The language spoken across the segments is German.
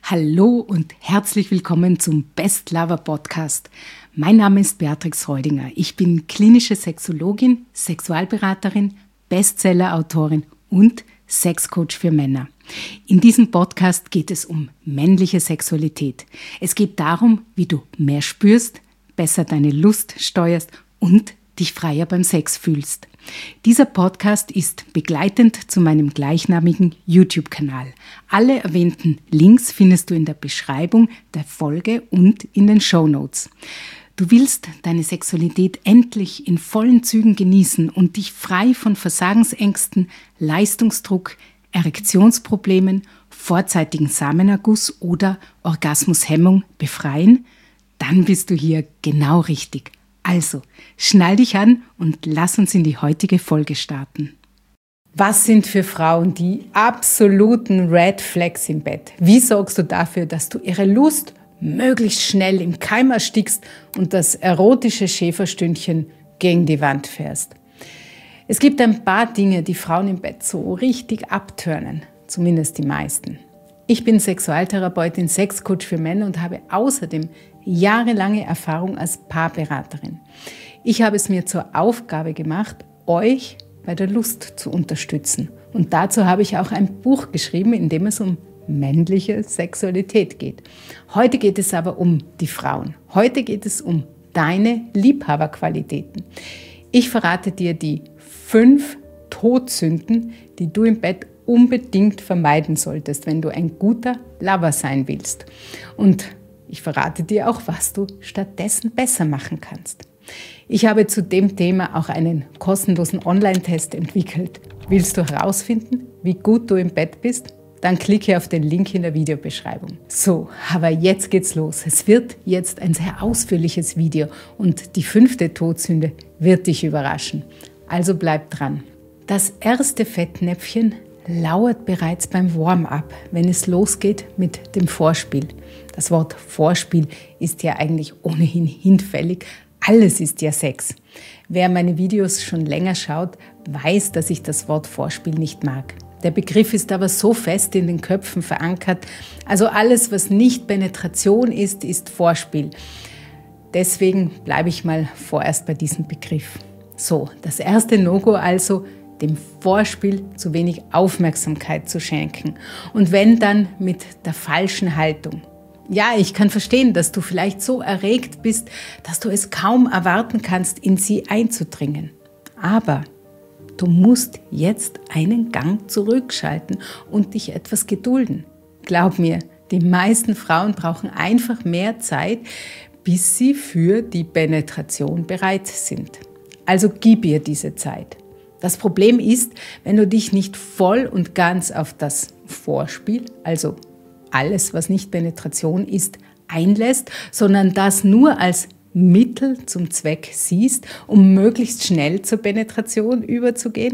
Hallo und herzlich willkommen zum Best Lover Podcast. Mein Name ist Beatrix Reudinger. Ich bin klinische Sexologin, Sexualberaterin, Bestseller-Autorin und Sexcoach für Männer. In diesem Podcast geht es um männliche Sexualität. Es geht darum, wie du mehr spürst, besser deine Lust steuerst und dich freier beim Sex fühlst. Dieser Podcast ist begleitend zu meinem gleichnamigen YouTube-Kanal. Alle erwähnten Links findest du in der Beschreibung der Folge und in den Shownotes. Du willst deine Sexualität endlich in vollen Zügen genießen und dich frei von Versagensängsten, Leistungsdruck, Erektionsproblemen, vorzeitigen Samenerguss oder Orgasmushemmung befreien? Dann bist du hier genau richtig. Also, schnall dich an und lass uns in die heutige Folge starten. Was sind für Frauen die absoluten Red Flags im Bett? Wie sorgst du dafür, dass du ihre Lust möglichst schnell im Keim erstickst und das erotische Schäferstündchen gegen die Wand fährst? Es gibt ein paar Dinge, die Frauen im Bett so richtig abturnen, zumindest die meisten. Ich bin Sexualtherapeutin, Sexcoach für Männer und habe außerdem jahrelange Erfahrung als Paarberaterin. Ich habe es mir zur Aufgabe gemacht, euch bei der Lust zu unterstützen. Und dazu habe ich auch ein Buch geschrieben, in dem es um männliche Sexualität geht. Heute geht es aber um die Frauen. Heute geht es um deine Liebhaberqualitäten. Ich verrate dir die 5 Todsünden, die du im Bett unbedingt vermeiden solltest, wenn du ein guter Lover sein willst. Und ich verrate dir auch, was du stattdessen besser machen kannst. Ich habe zu dem Thema auch einen kostenlosen Online-Test entwickelt. Willst du herausfinden, wie gut du im Bett bist? Dann klicke auf den Link in der Videobeschreibung. So, aber jetzt geht's los. Es wird jetzt ein sehr ausführliches Video und die 5. Todsünde wird dich überraschen. Also bleib dran. Das erste Fettnäpfchen lauert bereits beim Warm-up, wenn es losgeht mit dem Vorspiel. Das Wort Vorspiel ist ja eigentlich ohnehin hinfällig. Alles ist ja Sex. Wer meine Videos schon länger schaut, weiß, dass ich das Wort Vorspiel nicht mag. Der Begriff ist aber so fest in den Köpfen verankert. Also alles, was nicht Penetration ist, ist Vorspiel. Deswegen bleibe ich mal vorerst bei diesem Begriff. So, das erste No-Go also, dem Vorspiel zu wenig Aufmerksamkeit zu schenken. Und wenn, dann mit der falschen Haltung. Ja, ich kann verstehen, dass du vielleicht so erregt bist, dass du es kaum erwarten kannst, in sie einzudringen. Aber du musst jetzt einen Gang zurückschalten und dich etwas gedulden. Glaub mir, die meisten Frauen brauchen einfach mehr Zeit, bis sie für die Penetration bereit sind. Also gib ihr diese Zeit. Das Problem ist, wenn du dich nicht voll und ganz auf das Vorspiel, also alles, was nicht Penetration ist, einlässt, sondern das nur als Mittel zum Zweck siehst, um möglichst schnell zur Penetration überzugehen,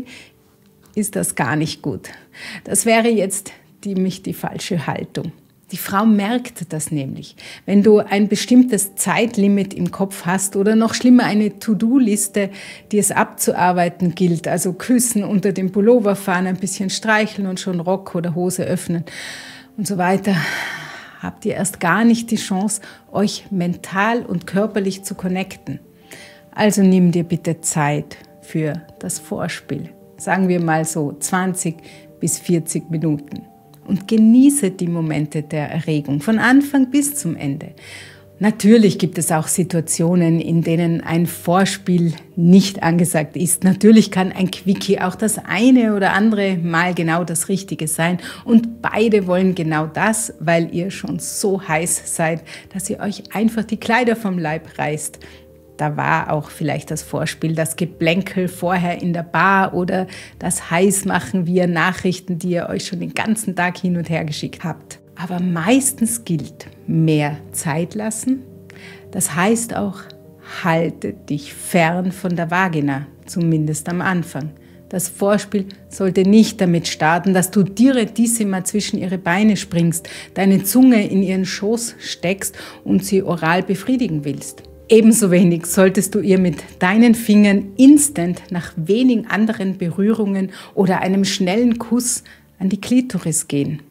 ist das gar nicht gut. Das wäre jetzt die falsche Haltung. Die Frau merkt das nämlich. Wenn du ein bestimmtes Zeitlimit im Kopf hast oder noch schlimmer eine To-Do-Liste, die es abzuarbeiten gilt, also küssen, unter dem Pullover fahren, ein bisschen streicheln und schon Rock oder Hose öffnen und so weiter, habt ihr erst gar nicht die Chance, euch mental und körperlich zu connecten. Also nimm dir bitte Zeit für das Vorspiel. Sagen wir mal so 20 bis 40 Minuten. Und genieße die Momente der Erregung von Anfang bis zum Ende. Natürlich gibt es auch Situationen, in denen ein Vorspiel nicht angesagt ist. Natürlich kann ein Quickie auch das eine oder andere Mal genau das Richtige sein. Und beide wollen genau das, weil ihr schon so heiß seid, dass ihr euch einfach die Kleider vom Leib reißt. Da war auch vielleicht das Vorspiel, das Geplänkel vorher in der Bar oder das Heißmachen via Nachrichten, die ihr euch schon den ganzen Tag hin und her geschickt habt. Aber meistens gilt mehr Zeit lassen. Das heißt auch, halte dich fern von der Vagina, zumindest am Anfang. Das Vorspiel sollte nicht damit starten, dass du direttissima zwischen ihre Beine springst, deine Zunge in ihren Schoß steckst und sie oral befriedigen willst. Ebenso wenig solltest du ihr mit deinen Fingern instant nach wenigen anderen Berührungen oder einem schnellen Kuss an die Klitoris gehen.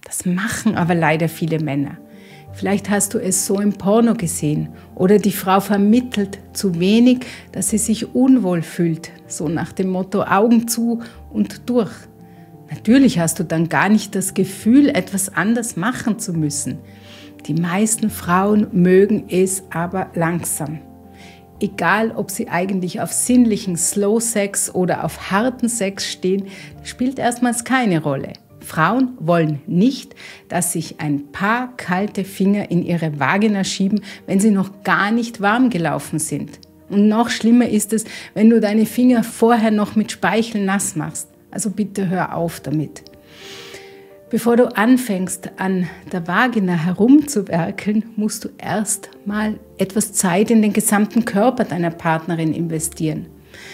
Das machen aber leider viele Männer. Vielleicht hast du es so im Porno gesehen oder die Frau vermittelt zu wenig, dass sie sich unwohl fühlt, so nach dem Motto Augen zu und durch. Natürlich hast du dann gar nicht das Gefühl, etwas anders machen zu müssen. Die meisten Frauen mögen es aber langsam. Egal, ob sie eigentlich auf sinnlichen Slow Sex oder auf harten Sex stehen, spielt erstmals keine Rolle. Frauen wollen nicht, dass sich ein paar kalte Finger in ihre Vagina schieben, wenn sie noch gar nicht warm gelaufen sind. Und noch schlimmer ist es, wenn du deine Finger vorher noch mit Speichel nass machst. Also bitte hör auf damit. Bevor du anfängst, an der Vagina herumzuwerkeln, musst du erst mal etwas Zeit in den gesamten Körper deiner Partnerin investieren.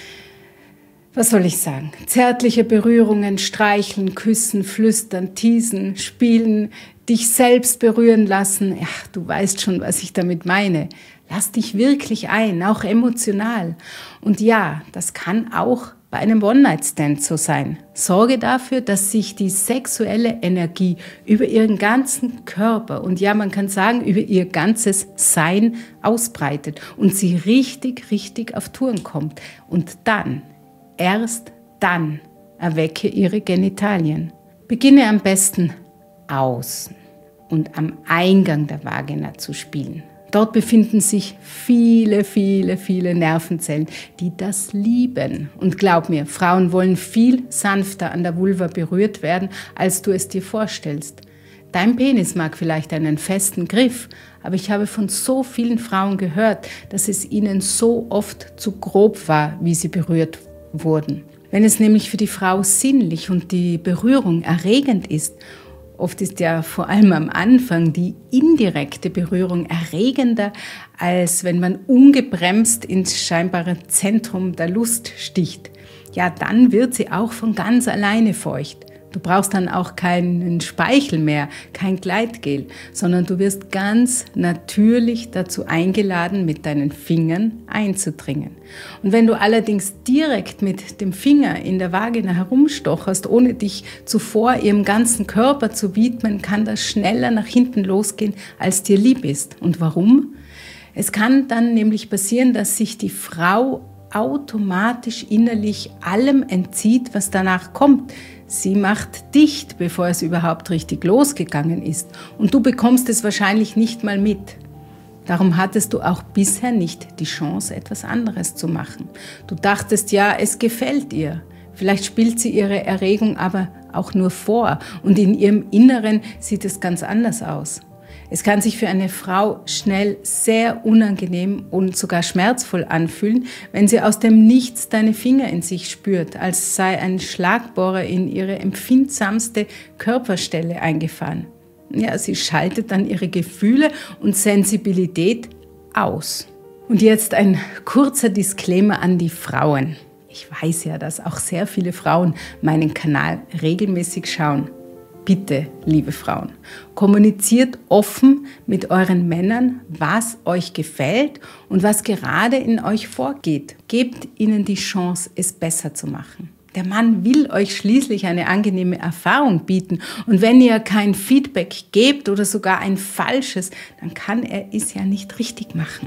Was soll ich sagen? Zärtliche Berührungen, streicheln, küssen, flüstern, teasen, spielen, dich selbst berühren lassen. Ja, du weißt schon, was ich damit meine. Lass dich wirklich ein, auch emotional. Und ja, das kann auch bei einem One-Night-Stand so sein. Sorge dafür, dass sich die sexuelle Energie über ihren ganzen Körper und ja, man kann sagen, über ihr ganzes Sein ausbreitet und sie richtig auf Touren kommt. Und dann, erst dann, erwecke ihre Genitalien. Beginne am besten außen und am Eingang der Vagina zu spielen. Dort befinden sich viele Nervenzellen, die das lieben. Und glaub mir, Frauen wollen viel sanfter an der Vulva berührt werden, als du es dir vorstellst. Dein Penis mag vielleicht einen festen Griff, aber ich habe von so vielen Frauen gehört, dass es ihnen so oft zu grob war, wie sie berührt wurden. Wenn es nämlich für die Frau sinnlich und die Berührung erregend ist, oft ist ja vor allem am Anfang die indirekte Berührung erregender, als wenn man ungebremst ins scheinbare Zentrum der Lust sticht. Ja, dann wird sie auch von ganz alleine feucht. Du brauchst dann auch keinen Speichel mehr, kein Gleitgel, sondern du wirst ganz natürlich dazu eingeladen, mit deinen Fingern einzudringen. Und wenn du allerdings direkt mit dem Finger in der Vagina herumstocherst, ohne dich zuvor ihrem ganzen Körper zu widmen, kann das schneller nach hinten losgehen, als dir lieb ist. Und warum? Es kann dann nämlich passieren, dass sich die Frau automatisch innerlich allem entzieht, was danach kommt. Sie macht dicht, bevor es überhaupt richtig losgegangen ist. Und du bekommst es wahrscheinlich nicht mal mit. Darum hattest du auch bisher nicht die Chance, etwas anderes zu machen. Du dachtest ja, es gefällt ihr. Vielleicht spielt sie ihre Erregung aber auch nur vor. Und in ihrem Inneren sieht es ganz anders aus. Es kann sich für eine Frau schnell sehr unangenehm und sogar schmerzvoll anfühlen, wenn sie aus dem Nichts deine Finger in sich spürt, als sei ein Schlagbohrer in ihre empfindsamste Körperstelle eingefahren. Ja, sie schaltet dann ihre Gefühle und Sensibilität aus. Und jetzt ein kurzer Disclaimer an die Frauen. Ich weiß ja, dass auch sehr viele Frauen meinen Kanal regelmäßig schauen. Bitte, liebe Frauen, kommuniziert offen mit euren Männern, was euch gefällt und was gerade in euch vorgeht. Gebt ihnen die Chance, es besser zu machen. Der Mann will euch schließlich eine angenehme Erfahrung bieten. Und wenn ihr kein Feedback gebt oder sogar ein falsches, dann kann er es ja nicht richtig machen.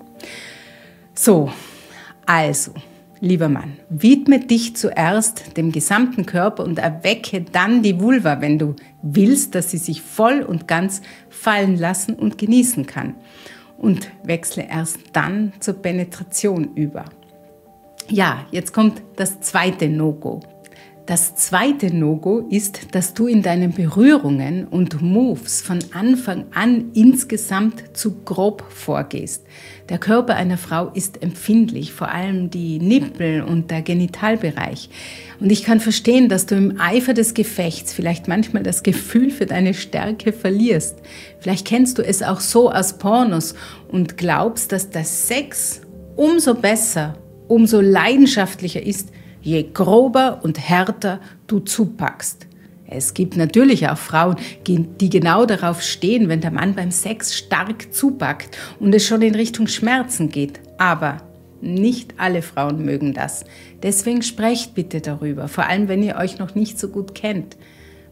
So, also, lieber Mann, widme dich zuerst dem gesamten Körper und erwecke dann die Vulva, wenn du willst, dass sie sich voll und ganz fallen lassen und genießen kann. Und wechsle erst dann zur Penetration über. Ja, jetzt kommt das zweite No-Go. Das zweite No-Go ist, dass du in deinen Berührungen und Moves von Anfang an insgesamt zu grob vorgehst. Der Körper einer Frau ist empfindlich, vor allem die Nippel und der Genitalbereich. Und ich kann verstehen, dass du im Eifer des Gefechts vielleicht manchmal das Gefühl für deine Stärke verlierst. Vielleicht kennst du es auch so aus Pornos und glaubst, dass der Sex umso besser, umso leidenschaftlicher ist, je grober und härter du zupackst. Es gibt natürlich auch Frauen, die genau darauf stehen, wenn der Mann beim Sex stark zupackt und es schon in Richtung Schmerzen geht. Aber nicht alle Frauen mögen das. Deswegen sprecht bitte darüber, vor allem wenn ihr euch noch nicht so gut kennt.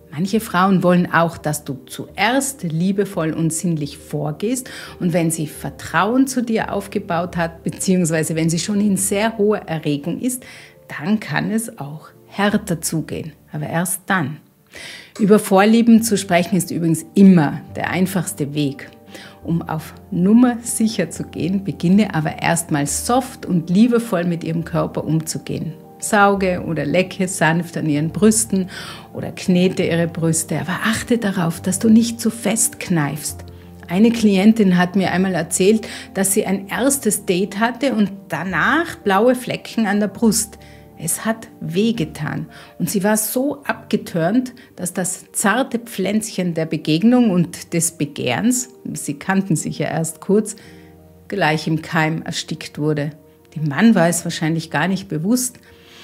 Manche Frauen wollen auch, dass du zuerst liebevoll und sinnlich vorgehst und wenn sie Vertrauen zu dir aufgebaut hat, beziehungsweise wenn sie schon in sehr hoher Erregung ist, dann kann es auch härter zugehen, aber erst dann. Über Vorlieben zu sprechen ist übrigens immer der einfachste Weg. Um auf Nummer sicher zu gehen, beginne aber erstmal soft und liebevoll mit ihrem Körper umzugehen. Sauge oder lecke sanft an ihren Brüsten oder knete ihre Brüste, aber achte darauf, dass du nicht zu fest kneifst. Eine Klientin hat mir einmal erzählt, dass sie ein erstes Date hatte und danach blaue Flecken an der Brust. Es hat wehgetan und sie war so abgetörnt, dass das zarte Pflänzchen der Begegnung und des Begehrens, sie kannten sich ja erst kurz, gleich im Keim erstickt wurde. Dem Mann war es wahrscheinlich gar nicht bewusst.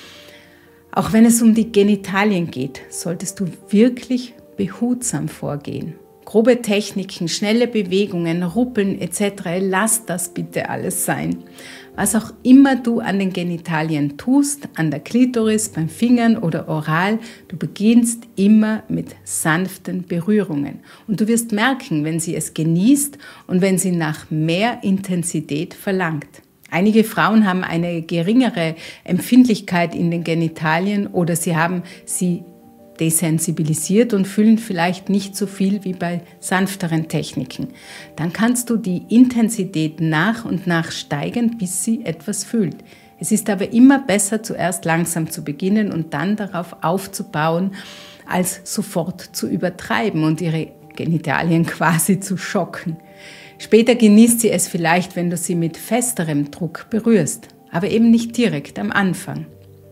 Auch wenn es um die Genitalien geht, solltest du wirklich behutsam vorgehen. Grobe Techniken, schnelle Bewegungen, Ruppeln etc., lass das bitte alles sein. Was auch immer du an den Genitalien tust, an der Klitoris, beim Fingern oder oral, du beginnst immer mit sanften Berührungen. Und du wirst merken, wenn sie es genießt und wenn sie nach mehr Intensität verlangt. Einige Frauen haben eine geringere Empfindlichkeit in den Genitalien oder sie haben sie desensibilisiert und fühlen vielleicht nicht so viel wie bei sanfteren Techniken. Dann kannst du die Intensität nach und nach steigern, bis sie etwas fühlt. Es ist aber immer besser, zuerst langsam zu beginnen und dann darauf aufzubauen, als sofort zu übertreiben und ihre Genitalien quasi zu schocken. Später genießt sie es vielleicht, wenn du sie mit festerem Druck berührst, aber eben nicht direkt am Anfang.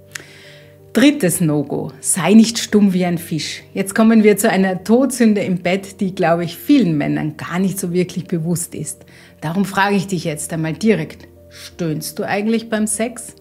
Drittes No-Go, sei nicht stumm wie ein Fisch. Jetzt kommen wir zu einer Todsünde im Bett, die, glaube ich, vielen Männern gar nicht so wirklich bewusst ist. Darum frage ich dich jetzt einmal direkt, stöhnst du eigentlich beim Sex?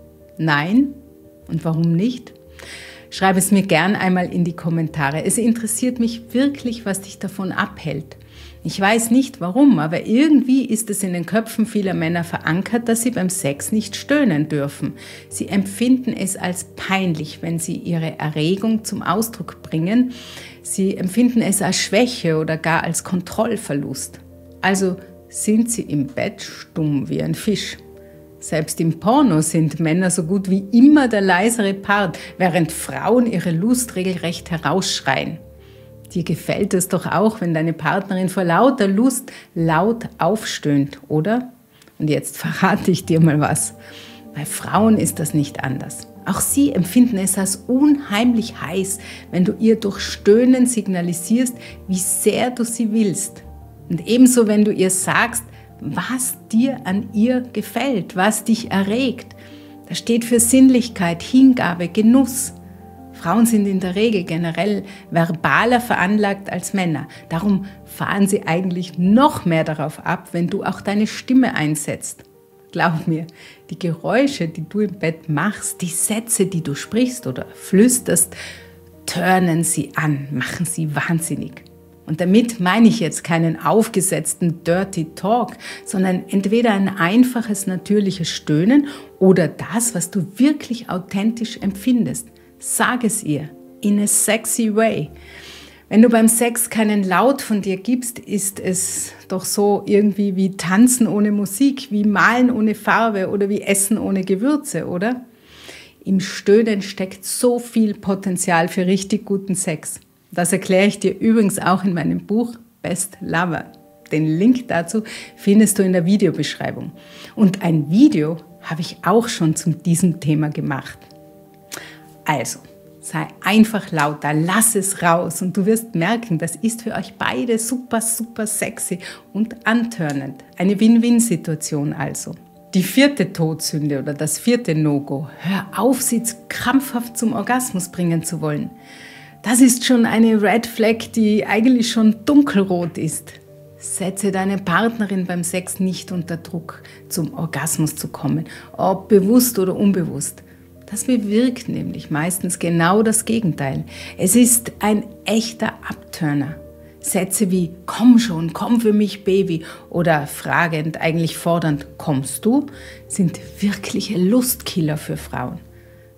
Nein? Und warum nicht? Schreib es mir gern einmal in die Kommentare. Es interessiert mich wirklich, was dich davon abhält. Ich weiß nicht warum, aber irgendwie ist es in den Köpfen vieler Männer verankert, dass sie beim Sex nicht stöhnen dürfen. Sie empfinden es als peinlich, wenn sie ihre Erregung zum Ausdruck bringen. Sie empfinden es als Schwäche oder gar als Kontrollverlust. Also sind sie im Bett stumm wie ein Fisch. Selbst im Porno sind Männer so gut wie immer der leisere Part, während Frauen ihre Lust regelrecht herausschreien. Dir gefällt es doch auch, wenn deine Partnerin vor lauter Lust laut aufstöhnt, oder? Und jetzt verrate ich dir mal was. Bei Frauen ist das nicht anders. Auch sie empfinden es als unheimlich heiß, wenn du ihr durch Stöhnen signalisierst, wie sehr du sie willst. Und ebenso, wenn du ihr sagst, was dir an ihr gefällt, was dich erregt. Das steht für Sinnlichkeit, Hingabe, Genuss. Frauen sind in der Regel generell verbaler veranlagt als Männer. Darum fahren sie eigentlich noch mehr darauf ab, wenn du auch deine Stimme einsetzt. Glaub mir, die Geräusche, die du im Bett machst, die Sätze, die du sprichst oder flüsterst, turnen sie an, machen sie wahnsinnig. Und damit meine ich jetzt keinen aufgesetzten Dirty Talk, sondern entweder ein einfaches, natürliches Stöhnen oder das, was du wirklich authentisch empfindest. Sag es ihr, in a sexy way. Wenn du beim Sex keinen Laut von dir gibst, ist es doch so irgendwie wie Tanzen ohne Musik, wie Malen ohne Farbe oder wie Essen ohne Gewürze, oder? Im Stöhnen steckt so viel Potenzial für richtig guten Sex. Das erkläre ich dir übrigens auch in meinem Buch Best Lover. Den Link dazu findest du in der Videobeschreibung. Und ein Video habe ich auch schon zu diesem Thema gemacht. Also, sei einfach lauter, lass es raus und du wirst merken, das ist für euch beide super, super sexy und antörnend. Eine Win-Win-Situation also. Die vierte Todsünde oder das vierte No-Go, hör auf, sie krampfhaft zum Orgasmus bringen zu wollen. Das ist schon eine Red Flag, die eigentlich schon dunkelrot ist. Setze deine Partnerin beim Sex nicht unter Druck, zum Orgasmus zu kommen, ob bewusst oder unbewusst. Das bewirkt nämlich meistens genau das Gegenteil. Es ist ein echter Abturner. Sätze wie „Komm schon, komm für mich, Baby" oder fragend, eigentlich fordernd „Kommst du?" sind wirkliche Lustkiller für Frauen.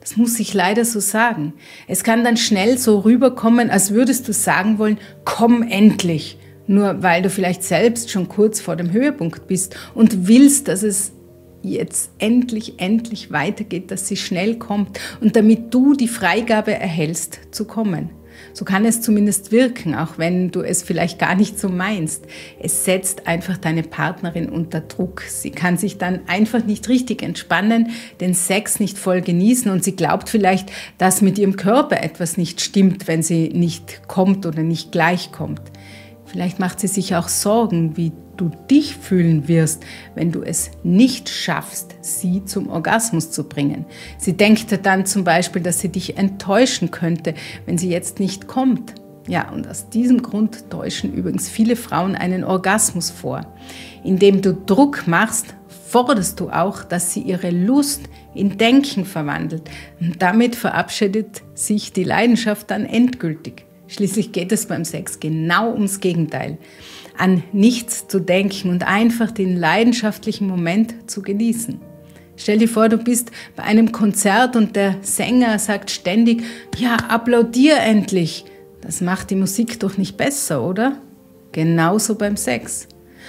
Das muss ich leider so sagen. Es kann dann schnell so rüberkommen, als würdest du sagen wollen, komm endlich. Nur weil du vielleicht selbst schon kurz vor dem Höhepunkt bist und willst, dass es jetzt endlich weitergeht, dass sie schnell kommt und damit du die Freigabe erhältst, zu kommen. So kann es zumindest wirken, auch wenn du es vielleicht gar nicht so meinst. Es setzt einfach deine Partnerin unter Druck. Sie kann sich dann einfach nicht richtig entspannen, den Sex nicht voll genießen und sie glaubt vielleicht, dass mit ihrem Körper etwas nicht stimmt, wenn sie nicht kommt oder nicht gleich kommt. Vielleicht macht sie sich auch Sorgen, wie du dich fühlen wirst, wenn du es nicht schaffst, sie zum Orgasmus zu bringen. Sie denkt dann zum Beispiel, dass sie dich enttäuschen könnte, wenn sie jetzt nicht kommt. Ja, und aus diesem Grund täuschen übrigens viele Frauen einen Orgasmus vor. Indem du Druck machst, forderst du auch, dass sie ihre Lust in Denken verwandelt. Und damit verabschiedet sich die Leidenschaft dann endgültig. Schließlich geht es beim Sex genau ums Gegenteil. An nichts zu denken und einfach den leidenschaftlichen Moment zu genießen. Stell dir vor, du bist bei einem Konzert und der Sänger sagt ständig, ja, applaudier endlich. Das macht die Musik doch nicht besser, oder? Genauso beim Sex.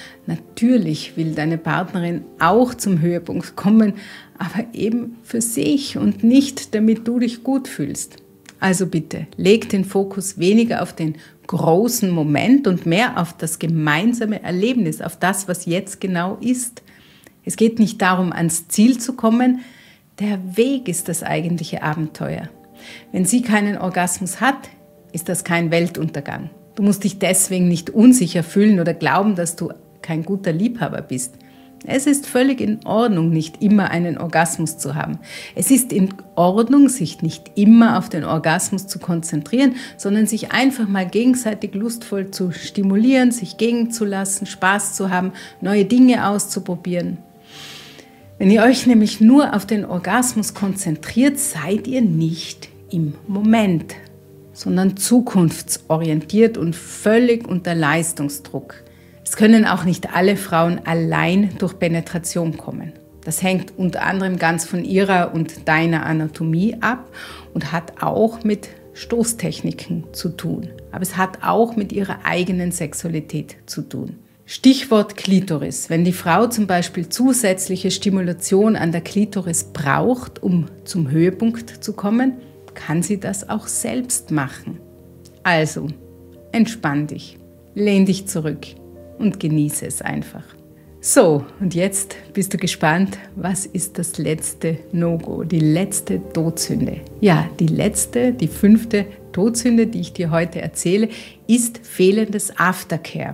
Natürlich will deine Partnerin auch zum Höhepunkt kommen, aber eben für sich und nicht, damit du dich gut fühlst. Also bitte, leg den Fokus weniger auf den großen Moment und mehr auf das gemeinsame Erlebnis, auf das, was jetzt genau ist. Es geht nicht darum, ans Ziel zu kommen, der Weg ist das eigentliche Abenteuer. Wenn sie keinen Orgasmus hat, ist das kein Weltuntergang. Du musst dich deswegen nicht unsicher fühlen oder glauben, dass du kein guter Liebhaber bist. Es ist völlig in Ordnung, nicht immer einen Orgasmus zu haben. Es ist in Ordnung, sich nicht immer auf den Orgasmus zu konzentrieren, sondern sich einfach mal gegenseitig lustvoll zu stimulieren, sich gehen zu lassen, Spaß zu haben, neue Dinge auszuprobieren. Wenn ihr euch nämlich nur auf den Orgasmus konzentriert, seid ihr nicht im Moment, sondern zukunftsorientiert und völlig unter Leistungsdruck. Es können auch nicht alle Frauen allein durch Penetration kommen. Das hängt unter anderem ganz von ihrer und deiner Anatomie ab und hat auch mit Stoßtechniken zu tun. Aber es hat auch mit ihrer eigenen Sexualität zu tun. Stichwort Klitoris. Wenn die Frau zum Beispiel zusätzliche Stimulation an der Klitoris braucht, um zum Höhepunkt zu kommen, kann sie das auch selbst machen. Also, entspann dich, lehn dich zurück und genieße es einfach. So, und jetzt bist du gespannt, was ist das letzte No-Go, die letzte Todsünde? Ja, die 5. Todsünde, die ich dir heute erzähle, ist fehlendes Aftercare.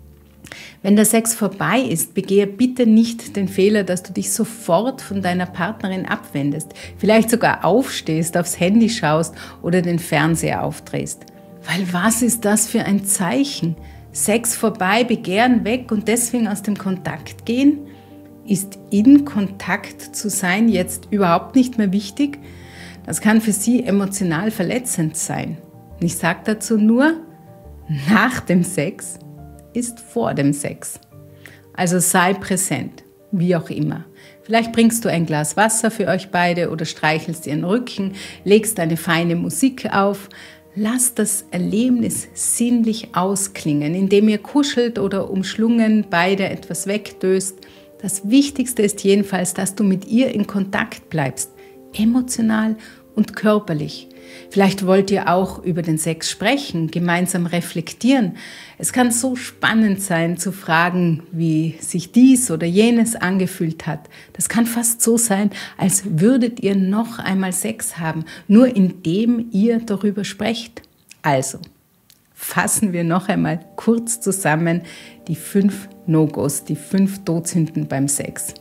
Wenn der Sex vorbei ist, begehe bitte nicht den Fehler, dass du dich sofort von deiner Partnerin abwendest, vielleicht sogar aufstehst, aufs Handy schaust oder den Fernseher aufdrehst. Weil was ist das für ein Zeichen? Sex vorbei, Begehren weg und deswegen aus dem Kontakt gehen? Ist in Kontakt zu sein jetzt überhaupt nicht mehr wichtig? Das kann für sie emotional verletzend sein. Und ich sage dazu nur, nach dem Sex ist vor dem Sex. Also sei präsent, wie auch immer. Vielleicht bringst du ein Glas Wasser für euch beide oder streichelst ihren Rücken, legst eine feine Musik auf. Lasst das Erlebnis sinnlich ausklingen, indem ihr kuschelt oder umschlungen beide etwas wegdöst. Das Wichtigste ist jedenfalls, dass du mit ihr in Kontakt bleibst, emotional und körperlich. Vielleicht wollt ihr auch über den Sex sprechen, gemeinsam reflektieren. Es kann so spannend sein, zu fragen, wie sich dies oder jenes angefühlt hat. Das kann fast so sein, als würdet ihr noch einmal Sex haben, nur indem ihr darüber sprecht. Also, fassen wir noch einmal kurz zusammen die 5 No-Gos, die 5 Todsünden beim Sex.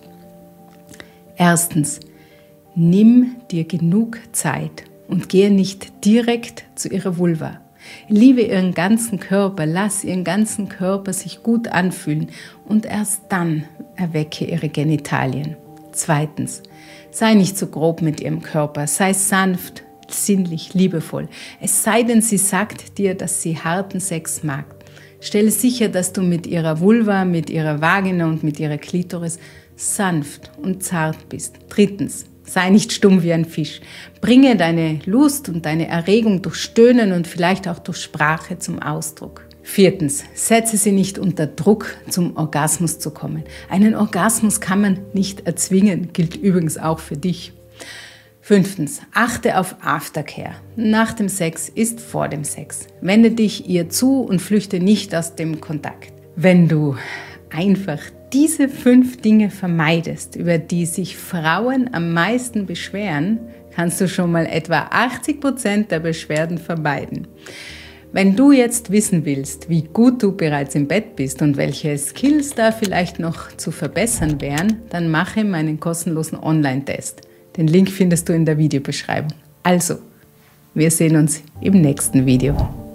Erstens, nimm dir genug Zeit und gehe nicht direkt zu ihrer Vulva. Liebe ihren ganzen Körper, lass ihren ganzen Körper sich gut anfühlen und erst dann erwecke ihre Genitalien. Zweitens, sei nicht so grob mit ihrem Körper, sei sanft, sinnlich, liebevoll. Es sei denn, sie sagt dir, dass sie harten Sex mag. Stelle sicher, dass du mit ihrer Vulva, mit ihrer Vagina und mit ihrer Klitoris sanft und zart bist. Drittens, Sei nicht stumm wie ein Fisch. Bringe deine Lust und deine Erregung durch Stöhnen und vielleicht auch durch Sprache zum Ausdruck. 4. Setze sie nicht unter Druck, zum Orgasmus zu kommen. Einen Orgasmus kann man nicht erzwingen, gilt übrigens auch für dich. 5. Achte auf Aftercare. Nach dem Sex ist vor dem Sex. Wende dich ihr zu und flüchte nicht aus dem Kontakt. Wenn du einfach diese 5 Dinge vermeidest, über die sich Frauen am meisten beschweren, kannst du schon mal etwa 80% der Beschwerden vermeiden. Wenn du jetzt wissen willst, wie gut du bereits im Bett bist und welche Skills da vielleicht noch zu verbessern wären, dann mache meinen kostenlosen Online-Test. Den Link findest du in der Videobeschreibung. Also, wir sehen uns im nächsten Video.